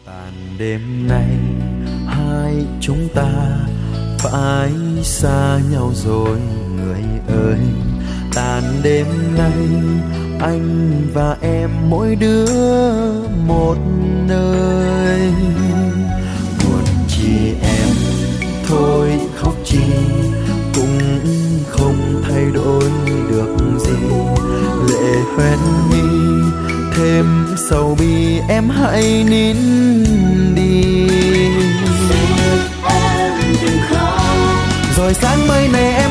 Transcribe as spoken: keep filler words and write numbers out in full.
Tàn đêm nay hai chúng ta phải xa nhau rồi người ơi. Tàn đêm nay anh và em mỗi đứa một nơi. Buồn chi em thôi khóc chi cũng không thay đổi được gì. Lệ hoen mi thêm sầu bi em hãy nín đi. Em đừng khóc. Rồi sáng mai này em